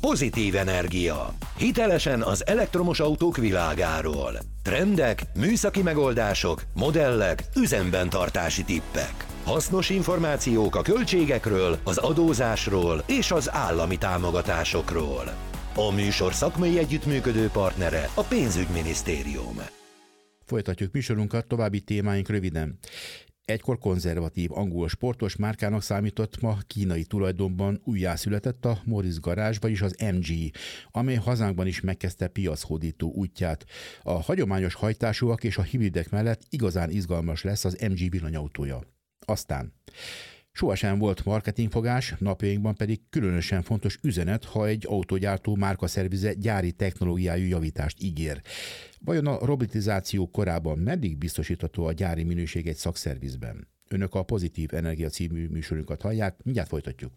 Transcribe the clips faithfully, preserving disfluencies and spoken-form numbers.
Pozitív Energia. Hitelesen az elektromos autók világáról. Trendek, műszaki megoldások, modellek, üzemben tartási tippek. Hasznos információk a költségekről, az adózásról és az állami támogatásokról. A műsor szakmai együttműködő partnere a Pénzügyminisztérium. Folytatjuk műsorunkat, további témáink röviden. Egykor konzervatív angol sportos márkának számított, ma kínai tulajdonban újjászületett a Morris Garage, vagyis az em gé, amely hazánkban is megkezdte piachódító útját. A hagyományos hajtásúak és a hibridek mellett igazán izgalmas lesz az em gé villanyautója. Aztán sohasem volt marketingfogás, napjainkban pedig különösen fontos üzenet, ha egy autógyártó márkaszervize gyári technológiájú javítást ígér. Vajon a robotizáció korában meddig biztosítható a gyári minőség egy szakszervizben? Önök a Pozitív Energia című műsorunkat hallják, mindjárt folytatjuk.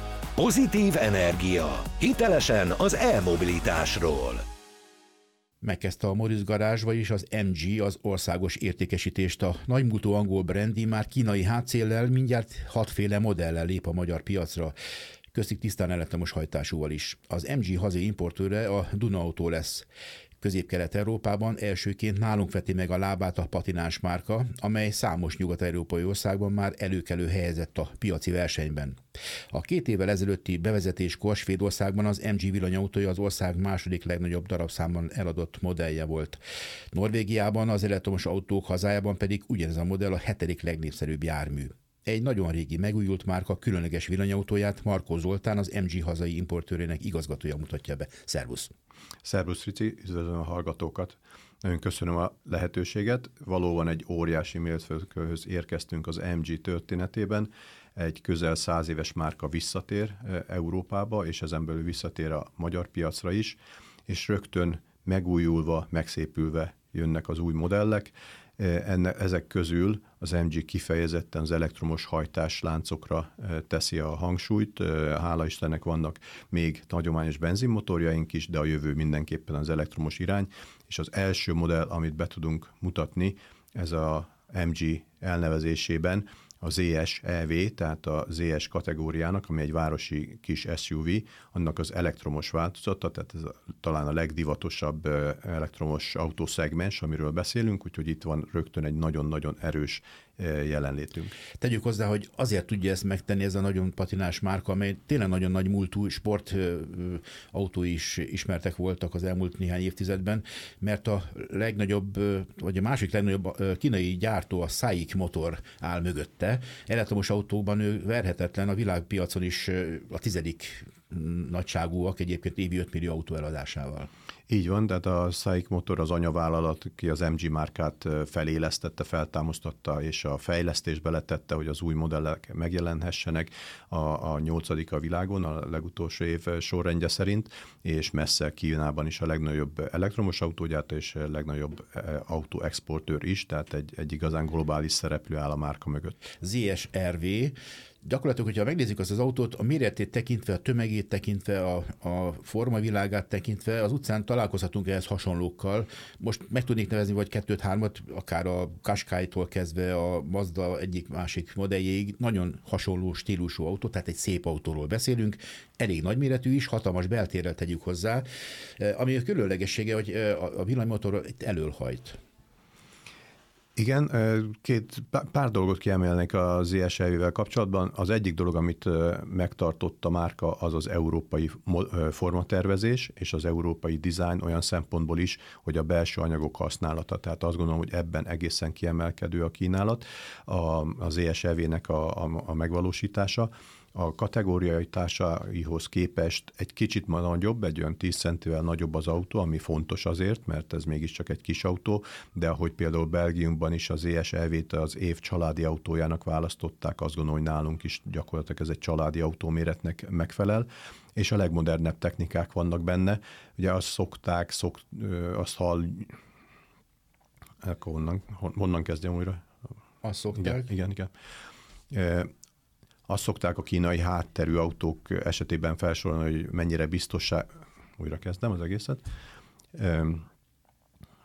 Pozitív Energia. Hitelesen az e-mobilitásról. Megkezdte a Morris Garage, vagyis az em gé az országos értékesítést. A nagymúltú angol brandi már kínai hátszéllel mindjárt hatféle modellel lép a magyar piacra, köztük tisztán elektromos hajtásúval is. Az em gé hazai importőre a Duna Auto lesz. Közép-Kelet-Európában elsőként nálunk veti meg a lábát a patináns márka, amely számos nyugat-európai országban már előkelő helyezett a piaci versenyben. A két évvel ezelőtti bevezetéskor Svédországban az em gé villanyautója az ország második legnagyobb darabszámban eladott modellje volt. Norvégiában, az elektromos autók hazájában pedig ugyanez a modell a hetedik legnépszerűbb jármű. Egy nagyon régi megújult márka különleges villanyautóját Markó Zoltán, az em gé hazai importőrének igazgatója mutatja be. Szervusz! Szervusz, Rici, üdvözlöm a hallgatókat. Nagyon köszönöm a lehetőséget. Valóban egy óriási mérföldkőhöz érkeztünk az em gé történetében. Egy közel száz éves márka visszatér Európába, és ezen belül visszatér a magyar piacra is, és rögtön megújulva, megszépülve jönnek az új modellek. Enne, ezek közül az em gé kifejezetten az elektromos hajtásláncokra teszi a hangsúlyt. Hála Istennek vannak még hagyományos benzinmotorjaink is, de a jövő mindenképpen az elektromos irány. És az első modell, amit be tudunk mutatni, ez a em gé elnevezésében a zé es e vé, tehát a zé es kategóriának, ami egy városi kis es u vé, annak az elektromos változata, tehát ez a, talán a legdivatosabb elektromos autószegmens, amiről beszélünk, úgyhogy itt van rögtön egy nagyon-nagyon erős jelenlétünk. Tegyük hozzá, hogy azért tudja ezt megtenni ez a nagyon patinás márka, amely tényleg nagyon nagy múltú sportautói is ismertek voltak az elmúlt néhány évtizedben, mert a legnagyobb, vagy a másik legnagyobb kínai gyártó, a SAIC Motor áll mögötte. Elektromos autóban ő verhetetlen, a világpiacon is a tizedik nagyságúak, egyébként évi öt millió autó eladásával. Így van, tehát a SAIC Motor az anyavállalat, ki az em gé márkát felélesztette, feltámasztotta, és a fejlesztésbe letette, hogy az új modellek megjelenhessenek. A, a nyolcadik a világon, a legutolsó év sorrendje szerint, és messze Kínában is a legnagyobb elektromos autógyártó és a legnagyobb autóexportőr is, tehát egy, egy igazán globális szereplő áll a márka mögött. zé es er vé. Gyakorlatilag, hogyha megnézzük azt az autót, a méretét tekintve, a tömegét tekintve, a, a formavilágát tekintve, az utcán találkozhatunk ehhez hasonlókkal. Most meg tudnék nevezni vagy kettőt-hármat, akár a Qashqai-tól kezdve a Mazda egyik-másik modelljéig, nagyon hasonló stílusú autó, tehát egy szép autóról beszélünk, elég nagyméretű is, hatalmas beltérrel tegyük hozzá, ami a különlegessége, hogy a villanymotor itt elölhajt. Igen, két, pár dolgot kiemelnek a zé es e vé-vel kapcsolatban. Az egyik dolog, amit megtartott a márka, az az európai formatervezés és az európai design olyan szempontból is, hogy a belső anyagok használata. Tehát azt gondolom, hogy ebben egészen kiemelkedő a kínálat, a, a zé es e vé-nek a, a, a megvalósítása. A kategóriaitásaihoz képest egy kicsit nagyobb, egy olyan tíz centivel nagyobb az autó, ami fontos azért, mert ez mégiscsak egy kis autó, de ahogy például Belgiumban is az zé es e vét az év családi autójának választották, azt gondolom, hogy nálunk is gyakorlatilag ez egy családi autóméretnek megfelel, és a legmodernebb technikák vannak benne. Ugye azt szokták, szok, azt hall... Akkor honnan, honnan kezdjem újra? Azt szokták? Igen, igen. igen. Azt szokták a kínai hátterű autók esetében felsorolni, hogy mennyire biztossá... Újra kezdem az egészet. Üm,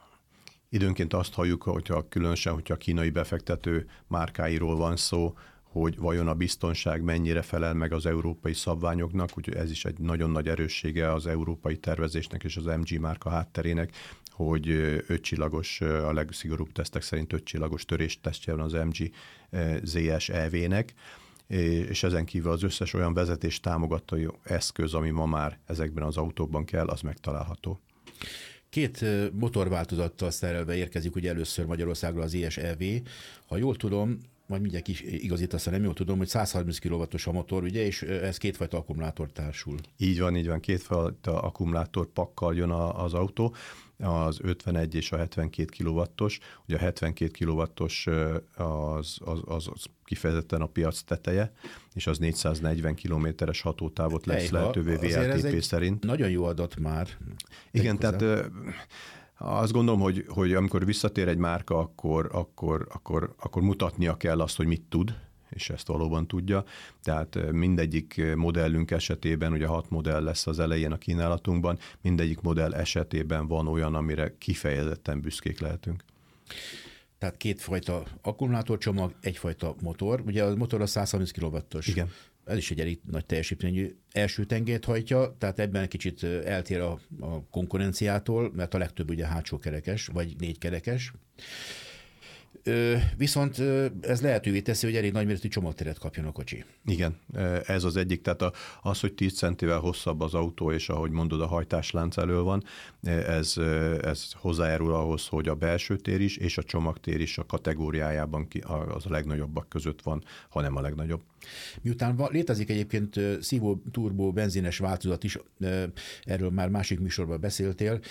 időnként azt halljuk, hogyha különösen, hogyha a kínai befektető márkáiról van szó, hogy vajon a biztonság mennyire felel meg az európai szabványoknak, úgyhogy ez is egy nagyon nagy erőssége az európai tervezésnek és az em gé márka hátterének, hogy ötcsillagos, a legszigorúbb tesztek szerint ötcsillagos töréstesztje van az em gé zé es é vé-nek, és ezen kívül az összes olyan vezetés támogató eszköz, ami ma már ezekben az autókban kell, az megtalálható. Két motorváltozattal szerelve érkezik ugye először Magyarországra az i es é vé. Ha jól tudom, majd mindjárt is igazítasz, nem jól tudom, hogy száz harminc kilowattos a motor, ugye, és ez kétfajta akkumulátor társul. Így van, így van, kétfajta akkumulátor pakkal jön a, az autó, az ötvenegy és a hetvenkét kilowattos. Ugye a hetvenkét kilowattos az, az, az, az kifejezetten a piac teteje, és az négyszáznegyven kilométeres hatótávot lesz Ejha, lehetővé vé el té pé szerint. Nagyon jó adat már. Igen, tehát azt gondolom, hogy, hogy amikor visszatér egy márka, akkor, akkor, akkor, akkor mutatnia kell azt, hogy mit tud, és ezt valóban tudja. Tehát mindegyik modellünk esetében, ugye hat modell lesz az elején a kínálatunkban, mindegyik modell esetében van olyan, amire kifejezetten büszkék lehetünk. Tehát kétfajta akkumulátorcsomag, egyfajta motor. Ugye a motor a száz harminc kilowattos. Igen. Ez is egy elég nagy teljesítményű első tengelyt hajtja, tehát ebben kicsit eltér a, a konkurenciától, mert a legtöbb ugye hátsó kerekes, vagy négy kerekes. Ö, viszont ez lehetővé teszi, hogy elég nagyméretű csomagteret kapjon a kocsi. Igen, ez az egyik, tehát az, hogy tíz centivel hosszabb az autó, és ahogy mondod, a hajtáslánc elől van, ez, ez hozzájárul ahhoz, hogy a belső tér is, és a csomagtér is a kategóriájában az a legnagyobbak között van, hanem a legnagyobb. Miután van, létezik egyébként szívó turbó benzines változat is, erről már másik műsorban beszéltél,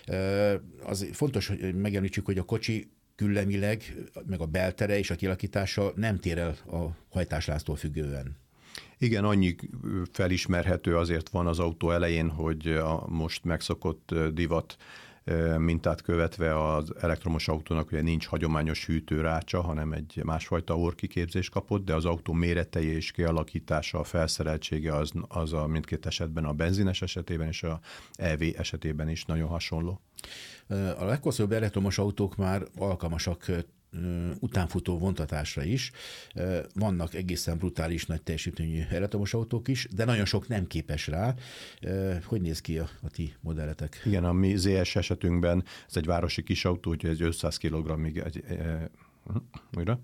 az fontos, hogy megemlítsük, hogy a kocsi küllemileg, meg a beltere és a kialakítása nem tér el a hajtáslánctól függően. Igen, annyi felismerhető azért van az autó elején, hogy a most megszokott divat mintát követve az elektromos autónak ugye nincs hagyományos hűtőrácsa, hanem egy másfajta orrkiképzést kapott, de az autó méretei és kialakítása, a felszereltsége az, az a mindkét esetben a benzines esetében és a é vé esetében is nagyon hasonló. A leghosszabb elektromos autók már alkalmasak utánfutó vontatásra is. Vannak egészen brutális nagy teljesítményű elektromos autók is, de nagyon sok nem képes rá. Hogy néz ki a, a ti modelletek? Igen, a mi zé es esetünkben ez egy városi kis autó, úgyhogy ez ötszáz kilogrammig egy, e, újra.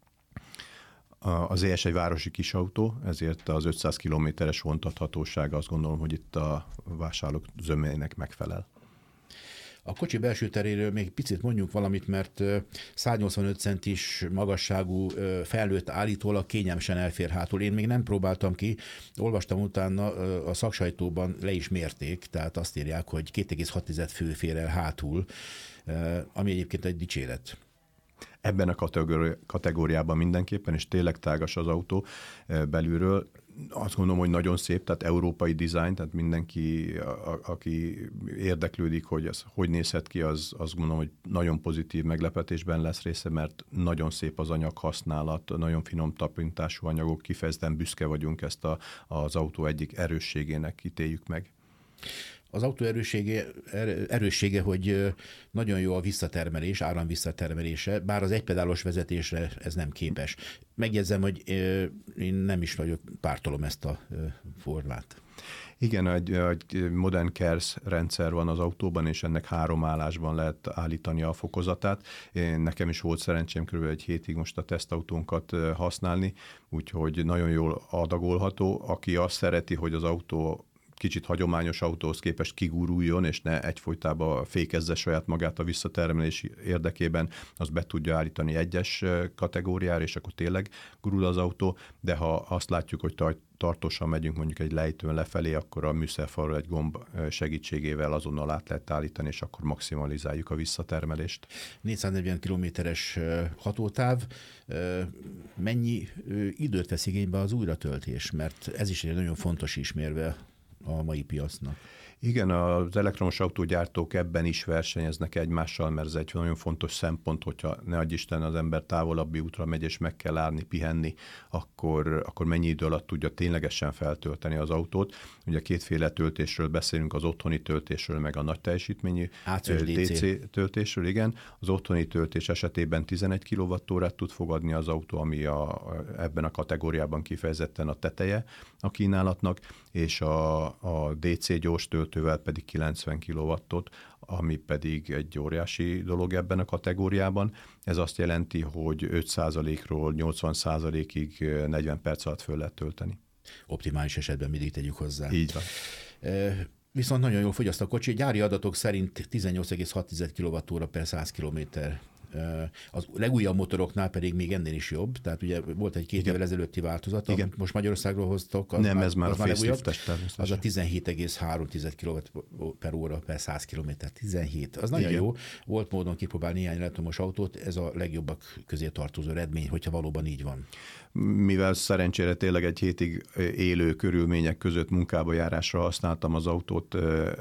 A zé es egy városi kis autó, ezért az ötszáz kilométeres vontathatósága azt gondolom, hogy itt a vásárlók zömének megfelel. A kocsi belső teréről még picit mondjuk valamit, mert száznyolcvanöt centis magasságú felnőtt állítólag kényelmesen elfér hátul. Én még nem próbáltam ki, olvastam utána, a szaksajtóban le is mérték, tehát azt írják, hogy két egész hat fő fér el hátul, ami egyébként egy dicséret. Ebben a kategóri- kategóriában mindenképpen, és tényleg tágas az autó belülről. Azt gondolom, hogy nagyon szép, tehát európai dizájn, tehát mindenki, a, a, aki érdeklődik, hogy ez hogy nézhet ki, az azt gondolom, hogy nagyon pozitív meglepetésben lesz része, mert nagyon szép az anyaghasználat, nagyon finom tapintású anyagok, kifejezetten büszke vagyunk, ezt a, az autó egyik erősségének ítéljük meg. Az autó erőssége, erőssége, hogy nagyon jó a visszatermelés, áram visszatermelése, bár az egypedálos vezetésre ez nem képes. Megjegyzem, hogy én nem is vagyok, pártolom ezt a formát. Igen, egy, egy modern KERS rendszer van az autóban, és ennek három állásban lehet állítani a fokozatát. Én, nekem is volt szerencsém körülbelül egy hétig most a tesztautónkat használni, úgyhogy nagyon jól adagolható. Aki azt szereti, hogy az autó kicsit hagyományos autóhoz képest kiguruljon, és ne egyfolytában fékezze saját magát a visszatermelés érdekében, az be tudja állítani egyes kategóriára, és akkor tényleg gurul az autó, de ha azt látjuk, hogy tartósan megyünk mondjuk egy lejtőn lefelé, akkor a műszerfalról egy gomb segítségével azonnal át lehet állítani, és akkor maximalizáljuk a visszatermelést. négyszáznegyven kilométeres hatótáv, mennyi időt vesz igénybe az újratöltés? Mert ez is egy nagyon fontos ismérve a mai piacnak. Igen, az elektromos autógyártók ebben is versenyeznek egymással, mert ez egy nagyon fontos szempont, hogyha ne adj Isten az ember távolabbi útra megy, és meg kell állni, pihenni, akkor, akkor mennyi idő alatt tudja ténylegesen feltölteni az autót. Ugye kétféle töltésről beszélünk, az otthoni töltésről, meg a nagy teljesítményű dé cé töltésről. Igen, az otthoni töltés esetében tizenegy kilowattórát tud fogadni az autó, ami a, ebben a kategóriában kifejezetten a teteje a kínálatnak, és a, a dé cé gyors töltővel pedig kilencven kilowattot, ami pedig egy óriási dolog ebben a kategóriában. Ez azt jelenti, hogy öt százalékról nyolcvan százalékig negyven perc alatt föl lehet tölteni. Optimális esetben mindig tegyük hozzá. Így van. E, viszont nagyon jól fogyaszt a kocsi. Gyári adatok szerint tizennyolc egész hat kilowattóra per száz kilométer. Az legújabb motoroknál pedig még ennél is jobb, tehát ugye volt egy két évvel ezelőtti változat, amit most Magyarországról hoztak. Nem, már, ez már a faceliftes természetesen. Az a tizenhét egész három kilowatt per óra per száz kilométer. tizenhét. Az nagyon Igen. jó. Volt módon kipróbálni néhány elektromos autót, ez a legjobbak közé tartozó eredmény, hogyha valóban így van. Mivel szerencsére tényleg egy hétig élő körülmények között munkába járásra használtam az autót,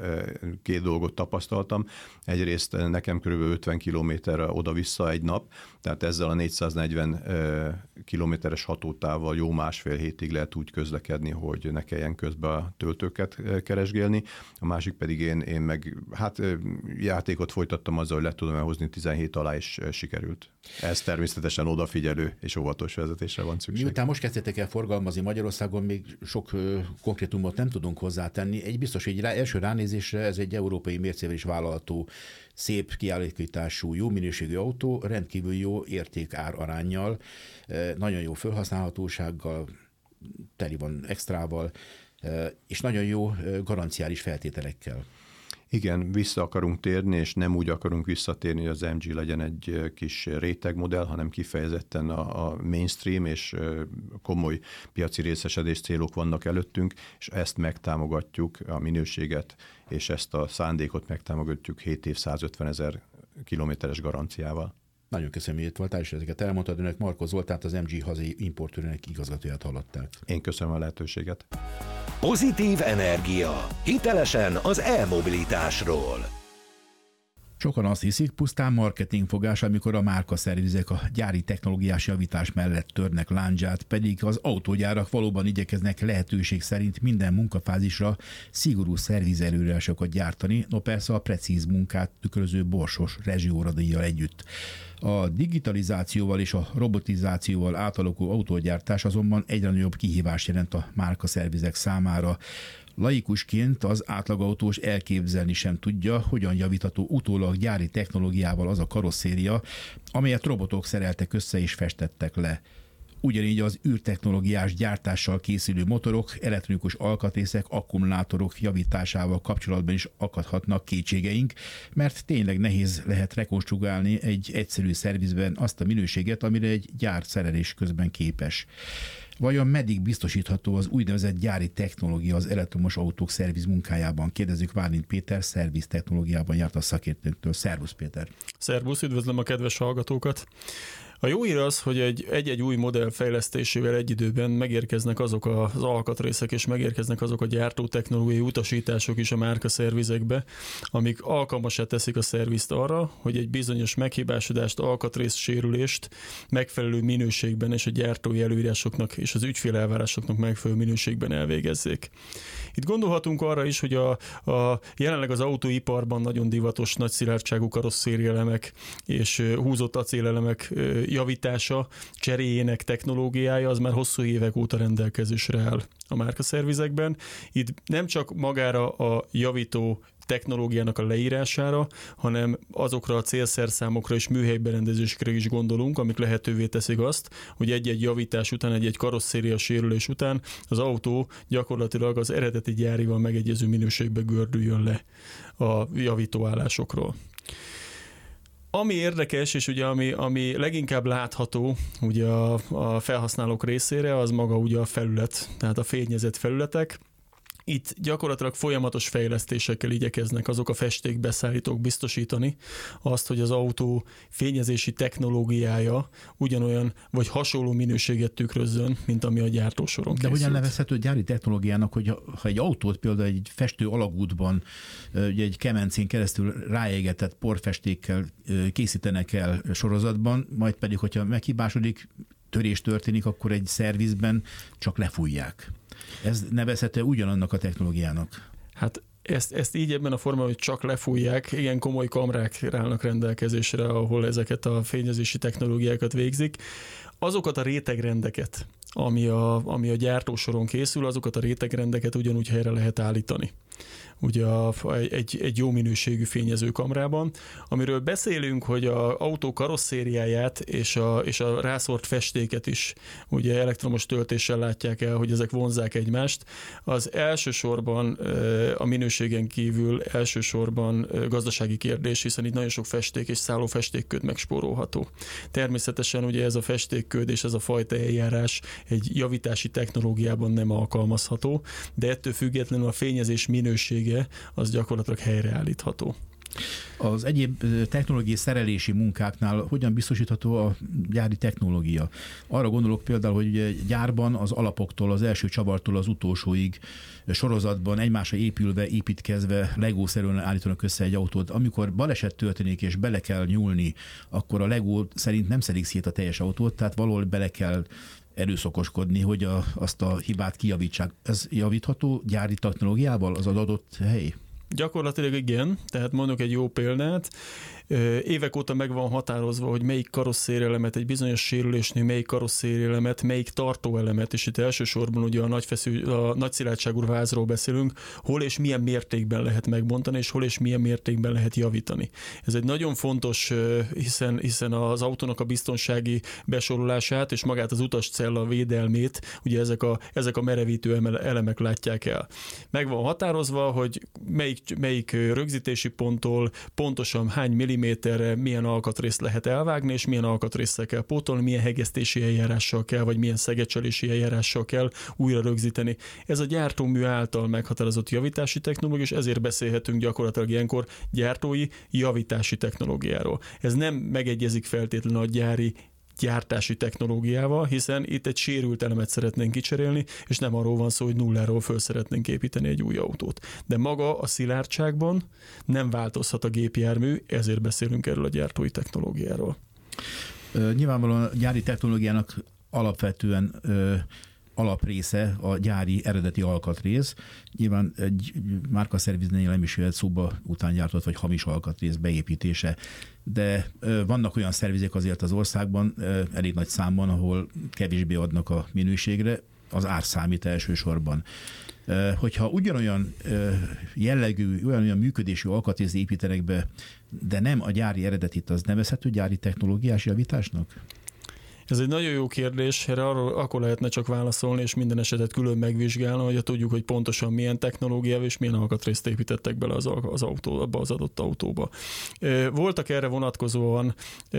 két dolgot tapasztaltam. Egyrészt nekem kb. ötven kilométerre oda-vissza egy nap, tehát ezzel a négyszáznegyven kilométeres hatótávval jó másfél hétig lehet úgy közlekedni, hogy ne kelljen közben a töltőket keresgélni. A másik pedig én, én meg hát játékot folytattam azzal, hogy le tudom elhozni tizenhét alá, és sikerült. Ez természetesen odafigyelő és óvatos vezetésre van szükség. Miután most kezdtétek el forgalmazni Magyarországon, még sok ö, konkrétumot nem tudunk hozzátenni. Egy biztos, hogy rá, első ránézésre ez egy európai mércével is vállalható, szép kiállítású, jó minőségű autó, rendkívül jó érték-ár aránnyal, nagyon jó felhasználhatósággal, teli van extrával, és nagyon jó garanciális feltételekkel. Igen, vissza akarunk térni, és nem úgy akarunk visszatérni, hogy az em gé legyen egy kis rétegmodell, hanem kifejezetten a, a mainstream és komoly piaci részesedés célok vannak előttünk, és ezt megtámogatjuk, a minőséget, és ezt a szándékot megtámogatjuk hét év százötven ezer kilométeres garanciával. Nagyon köszönöm, hogy itt voltál, és ezeket elmondtad. Önök Marko Zoltánt, az em gé hazai importőrének igazgatóját hallották. Én köszönöm a lehetőséget. Pozitív energia. Hitelesen az e-mobilitásról. Sokan azt hiszik, pusztán marketingfogás, amikor a márkaszervizek a gyári technológiás javítás mellett törnek lándzsát, pedig az autógyárak valóban igyekeznek lehetőség szerint minden munkafázisra szigorú szervizelőírásokat gyártani, no persze a precíz munkát tükröző borsos rezsióradíjjal együtt. A digitalizációval és a robotizációval átalakuló autógyártás azonban egyre nagyobb kihívást jelent a márkaszervizek számára. Laikusként az átlagautós elképzelni sem tudja, hogyan javítható utólag gyári technológiával az a karosszéria, amelyet robotok szereltek össze és festettek le. Ugyanígy az űrtechnológiás gyártással készülő motorok, elektronikus alkatrészek, akkumulátorok javításával kapcsolatban is akadhatnak kétségeink, mert tényleg nehéz lehet rekonstruálni egy egyszerű szervizben azt a minőséget, amire egy gyár szerelés közben képes. Vajon meddig biztosítható az úgynevezett gyári technológia az elektromos autók szerviz munkájában? Kérdezzük Várnint Péter, szerviz technológiában járt a szakértőnktől. Szervusz Péter! Szervusz, üdvözlöm a kedves hallgatókat! A jó hír az, hogy egy, egy-egy új modell fejlesztésével egy időben megérkeznek azok az alkatrészek, és megérkeznek azok a gyártótechnológiai utasítások is a márkaszervizekbe, amik alkalmassá teszik a szervizt arra, hogy egy bizonyos meghibásodást, alkatrészsérülést megfelelő minőségben és a gyártói előírásoknak és az ügyfél elvárásoknak megfelelő minőségben elvégezzék. Itt gondolhatunk arra is, hogy a, a jelenleg az autóiparban nagyon divatos nagy szilárdságú karosszérielemek és húzott acélelemek javítása, cseréjének technológiája az már hosszú évek óta rendelkezésre áll a márkaszervizekben. Itt nem csak magára a javító technológiának a leírására, hanem azokra a célszerszámokra és műhelyberendezésekre is gondolunk, amik lehetővé teszik azt, hogy egy-egy javítás után, egy-egy karosszéria sérülés után az autó gyakorlatilag az eredeti gyárival megegyező minőségbe gördüljön le a javítóállásokról. Ami érdekes, és ugye ami, ami leginkább látható ugye a, a felhasználók részére, az maga ugye a felület, tehát a fényezett felületek. Itt gyakorlatilag folyamatos fejlesztésekkel igyekeznek azok a festékbeszállítók biztosítani azt, hogy az autó fényezési technológiája ugyanolyan vagy hasonló minőséget tükrözzön, mint ami a gyártósoron készült. De hogyan nevezhető gyári technológiának, hogy ha egy autót például egy festő alagútban, ugye egy kemencén keresztül ráégetett porfestékkel készítenek el sorozatban, majd pedig, hogyha meghibásodik, törés történik, akkor egy szervizben csak lefújják. Ez nevezhető ugyanannak a technológiának? Hát ezt, ezt így ebben a formában, hogy csak lefújják, igen komoly kamrák állnak rendelkezésre, ahol ezeket a fényezési technológiákat végzik. Azokat a rétegrendeket, ami a, ami a gyártósoron készül, azokat a rétegrendeket ugyanúgy helyre lehet állítani. Ugye a, egy, egy jó minőségű fényezőkamrában. Amiről beszélünk, hogy az autó karosszériáját és a, és a rászort festéket is ugye elektromos töltéssel látják el, hogy ezek vonzzák egymást. Az elsősorban a minőségen kívül elsősorban gazdasági kérdés, hiszen itt nagyon sok festék és szálló festékköd megspórolható. Természetesen ugye ez a festékköd és ez a fajta eljárás egy javítási technológiában nem alkalmazható, de ettől függetlenül a fényezés minősége az gyakorlatilag helyreállítható. Az egyéb technológiai szerelési munkáknál hogyan biztosítható a gyári technológia? Arra gondolok például, hogy gyárban az alapoktól, az első csavartól az utolsóig sorozatban egymásra épülve, építkezve, legószerűen állítanak össze egy autót. Amikor baleset történik és bele kell nyúlni, akkor a legó szerint nem szedik szét a teljes autót, tehát valahol bele kell erőszakoskodni, hogy a, azt a hibát kijavítsák. Ez javítható gyári technológiával az adott hely? Gyakorlatilag igen, tehát mondok egy jó példát. Évek óta meg van határozva, hogy melyik karosszérielemet, egy bizonyos sérülésnél melyik karosszérielemet, melyik tartóelemet, és itt elsősorban ugye a nagy, feszű, a nagy szilárdságú vázról beszélünk, hol és milyen mértékben lehet megbontani, és hol és milyen mértékben lehet javítani. Ez egy nagyon fontos, hiszen, hiszen az autónak a biztonsági besorolását és magát az utascella védelmét, ugye ezek a, ezek a merevítő elemek látják el. Meg van határozva, hogy melyik, melyik rögzítési ponttól pontosan hány milliméterre milyen alkatrészt lehet elvágni, és milyen alkatrészsel kell pótolni, milyen hegesztési eljárással kell, vagy milyen szegecselési eljárással kell újra rögzíteni. Ez a gyártómű által meghatározott javítási technológia, és ezért beszélhetünk gyakorlatilag ilyenkor gyártói javítási technológiáról. Ez nem megegyezik feltétlenül a gyári gyártási technológiával, hiszen itt egy sérült elemet szeretnénk kicserélni, és nem arról van szó, hogy nulláról föl szeretnénk építeni egy új autót. De maga a szilárdságban nem változhat a gépjármű, ezért beszélünk erről a gyártói technológiáról. Nyilvánvalóan a gyári technológiának alapvetően ö, alaprésze a gyári eredeti alkatrész. Nyilván egy márkaszerviznél nem is jöhet szóba utángyártott vagy hamis alkatrész beépítése, de vannak olyan szervizek azért az országban, elég nagy számban, ahol kevésbé adnak a minőségre, az ár számít elsősorban. Hogyha ugyanolyan jellegű, olyan működésű alkatrész építenek be, de nem a gyári eredetit, az nevezhető gyári technológiás javításnak? Ez egy nagyon jó kérdés, erre arról akkor lehetne csak válaszolni, és minden esetet külön megvizsgálni, hogy tudjuk, hogy pontosan milyen technológiával és milyen alkatrészt építettek bele az, az autó, abba az adott autóba. Voltak erre vonatkozóan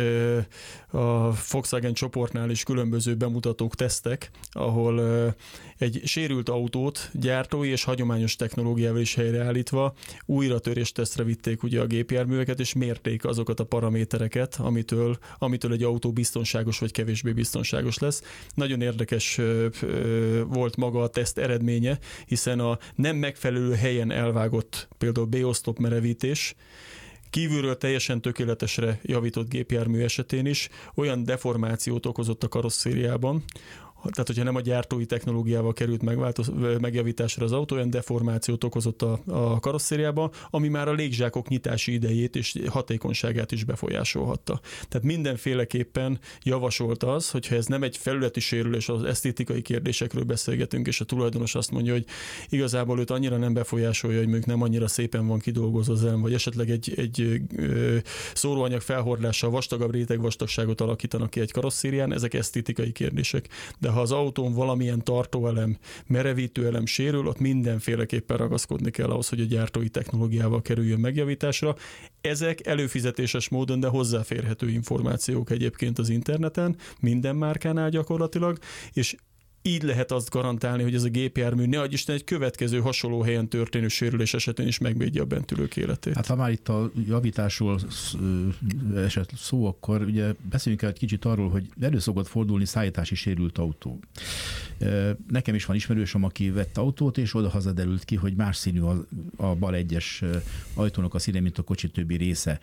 a Volkswagen csoportnál is különböző bemutatók, tesztek, ahol egy sérült autót gyártói és hagyományos technológiával is helyreállítva újra töréstesztre vitték ugye a gépjárműveket, és mérték azokat a paramétereket, amitől, amitől egy autó biztonságos vagy kevésbé biztonságos lesz. Nagyon érdekes volt maga a teszt eredménye, hiszen a nem megfelelő helyen elvágott például B-oszlop merevítés kívülről teljesen tökéletesre javított gépjármű esetén is olyan deformációt okozott a karosszériában, tehát hogyha nem a gyártói technológiával került megjavításra az autó, olyan deformációt okozott a, a karosszériában, ami már a légzsákok nyitási idejét és hatékonyságát is befolyásolhatta. Tehát mindenféleképpen javasolt az, hogyha ez nem egy felületi sérülés, az esztétikai kérdésekről beszélgetünk, és a tulajdonos azt mondja, hogy igazából őt annyira nem befolyásolja, hogy mondjuk nem annyira szépen van kidolgozva az elem, vagy esetleg egy, egy ö, szóróanyag felhordással vastagabb rétegvastagságot alakítanak ki egy karosszérián, ezek esztétikai kérdések. De ha az autón valamilyen tartóelem, merevítőelem sérül, ott mindenféleképpen ragaszkodni kell ahhoz, hogy a gyártói technológiával kerüljön megjavításra. Ezek előfizetéses módon, de hozzáférhető információk egyébként az interneten, minden márkánál gyakorlatilag, és így lehet azt garantálni, hogy ez a gépjármű ne adj Isten egy következő hasonló helyen történő sérülés esetén is megvédje a bent ülők életét. Hát ha már itt a javításról esett szó, akkor ugye beszéljünk el egy kicsit arról, hogy elő szokott fordulni szállítási sérült autó. Nekem is van ismerősöm, aki vett autót, és oda-haza derült ki, hogy más színű a, a bal egyes ajtónak a színe, mint a kocsi többi része.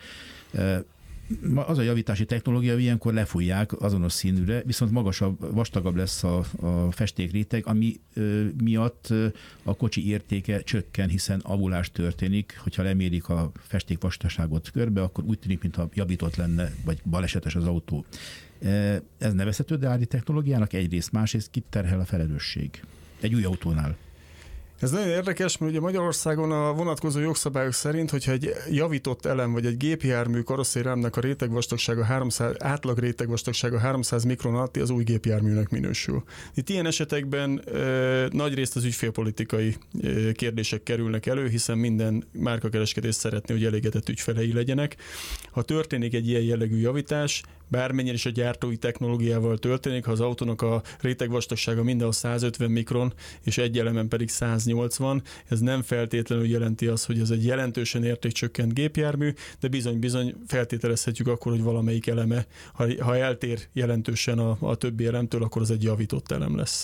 Az a javítási technológia, hogy ilyenkor lefújják azonos színűre, viszont magasabb, vastagabb lesz a, a festékréteg, ami ö, miatt ö, a kocsi értéke csökken, hiszen avulás történik. Hogyha lemérik a festék vastaságot körbe, akkor úgy tűnik, mintha javított lenne, vagy balesetes az autó. Ez nevezhető deári technológiának egyrészt, másrészt kit terhel a felelősség egy új autónál. Ez nagyon érdekes, mert ugye Magyarországon a vonatkozó jogszabályok szerint, hogyha egy javított elem vagy egy gépjármű karosszériámnak a rétegvastagsága háromszáz, átlag rétegvastagsága háromszáz mikron alatti, az új gépjárműnek minősül. Itt ilyen esetekben e, nagyrészt az ügyfélpolitikai e, kérdések kerülnek elő, hiszen minden márkakereskedés szeretné, hogy elégedett ügyfelei legyenek. Ha történik egy ilyen jellegű javítás, bármennyire is a gyártói technológiával történik, ha az autónak a rétegvastagsága mindenhol száz ötven mikron, és egy elemen pedig száz nyolcvan, ez nem feltétlenül jelenti azt, hogy ez egy jelentősen értékcsökkent gépjármű, de bizony-bizony feltételezhetjük akkor, hogy valamelyik eleme, ha, ha eltér jelentősen a, a többi elemtől, akkor az egy javított elem lesz.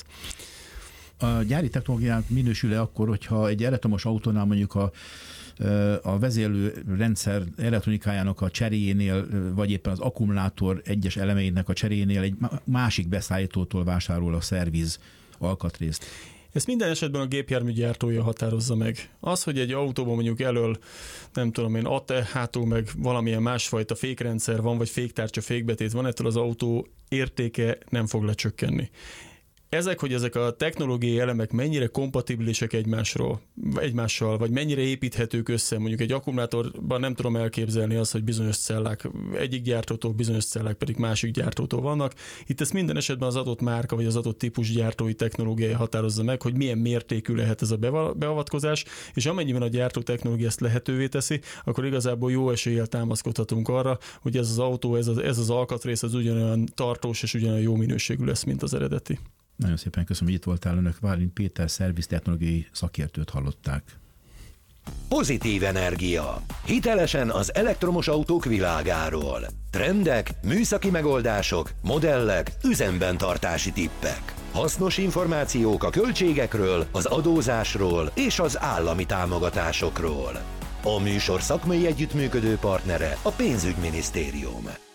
A gyári technológiák minősül-e akkor, hogyha egy elektromos autónál mondjuk a a vezérlő rendszer elektronikájának a cseréjénél, vagy éppen az akkumulátor egyes elemeinek a cseréjénél egy másik beszállítótól vásárol a szerviz alkatrészt? Ezt minden esetben a gépjármű gyártója határozza meg. Az, hogy egy autóban mondjuk elől, nem tudom én, á té e, hátul meg valamilyen másfajta fékrendszer van, vagy féktárcsa, fékbetét van, ettől az autó értéke nem fog lecsökkenni. Ezek, hogy ezek a technológiai elemek mennyire kompatibilisek egymásról, egymással, vagy mennyire építhetők össze, mondjuk egy akkumulátorban nem tudom elképzelni azt, hogy bizonyos cellák egyik gyártótól, bizonyos cellák pedig másik gyártótól vannak. Itt ezt minden esetben az adott márka, vagy az adott típus gyártói technológiája határozza meg, hogy milyen mértékű lehet ez a beavatkozás, és amennyiben a gyártó technológia ezt lehetővé teszi, akkor igazából jó eséllyel támaszkodhatunk arra, hogy ez az autó, ez az, ez az alkatrész az ugyanolyan tartós és ugyanolyan jó minőségű lesz, mint az eredeti. Nagyon szépen köszönöm, hogy itt voltál. Önök Válint Péter szerviztechnológiai szakértőt hallották. Pozitív energia. Hitelesen az elektromos autók világáról. Trendek, műszaki megoldások, modellek, üzemben tartási tippek. Hasznos információk a költségekről, az adózásról és az állami támogatásokról. A műsor szakmai együttműködő partnere a Pénzügyminisztérium.